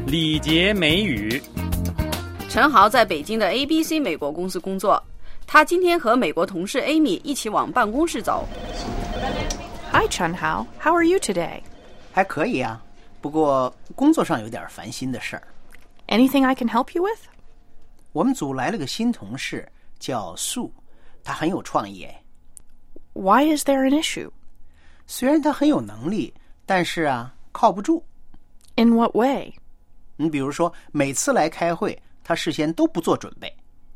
礼节美语。 陈豪在北京的 ABC 美国公司工作，他今天和美国同事 Amy 一起往办公室走。 Hi, Chun-Hao. How are you today? 还可以啊，不过工作上有点烦心的事儿。 Anything I can help you with? 我们组来了个新同事，叫Sue，她很有创意哎。 Why is there an issue? 虽然她很有能力，但是啊，靠不住。 In what way? 你比如说，每次来开会，她事先都不做准备。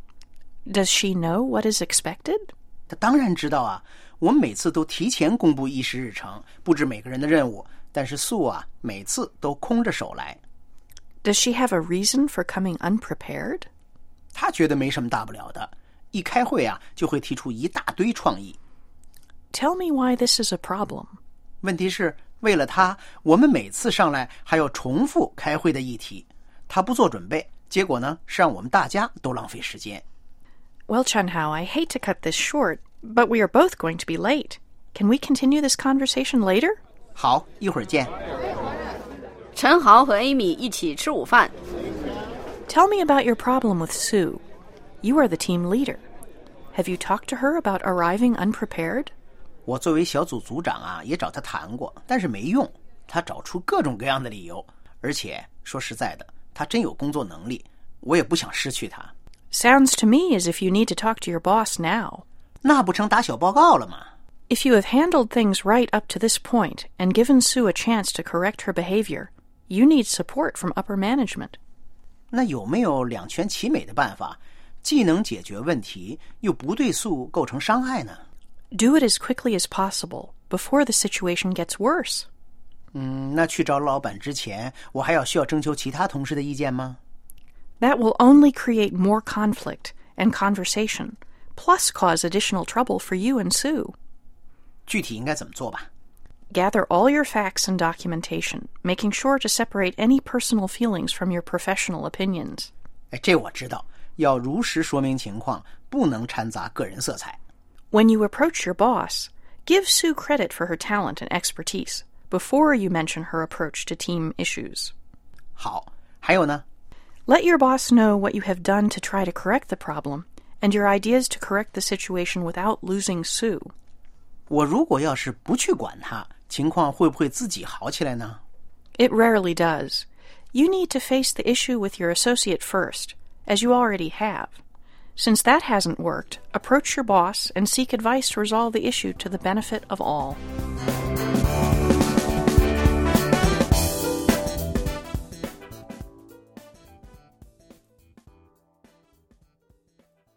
Does she know what is expected? 她当然知道啊，我们每次都提前公布议事日程，布置每个人的任务，但是Sue啊，每次都空着手来。 Does she have a reason for coming unprepared? 她觉得没什么大不了的，一开会啊，就会提出一大堆创意。 Tell me why this is a problem. 问题是，为了她，我们每次上来还要重复开会的议题，她不做准备，结果呢，是让我们大家都浪费时间。 Well, Chun-Hao, I hate to cut this short, but we are both going to be late. Can we continue this conversation later? 好，一会儿见。 陈豪和 Amy 一起吃午饭。 Tell me about your problem with Sue. You are the team leader. Have you talked to her about arriving unprepared? 我作为小组组长啊，也找她谈过，但是没用。她找出各种各样的理由，而且说实在的，她真有工作能力，我也不想失去她。 Sounds to me as if you need to talk to your boss now. 那不成打小报告了吗？ If you have handled things right up to this point and given Sue a chance to correct her behavior, you need support from upper management. 那有没有两全其美的办法，既能解决问题，又不对Sue构成伤害呢？ Do it as quickly as possible before the situation gets worse. 那去找老板之前，我还需要征求其他同事的意见吗？ That will only create more conflict and conversation, plus cause additional trouble for you and Sue. 具体应该怎么做吧？ Gather all your facts and documentation, making sure to separate any personal feelings from your professional opinions. 这我知道，要如实说明情况，不能掺杂个人色彩。 When you approach your boss, give Sue credit for her talent and expertise before you mention her approach to team issues. 好，还有呢？ Let your boss know what you have done to try to correct the problem and your ideas to correct the situation without losing Sue. 我如果要是不去管他，情况会不会自己好起来呢？ It rarely does. You need to face the issue with your associate first, as you already have. Since that hasn't worked, approach your boss and seek advice to resolve the issue to the benefit of all.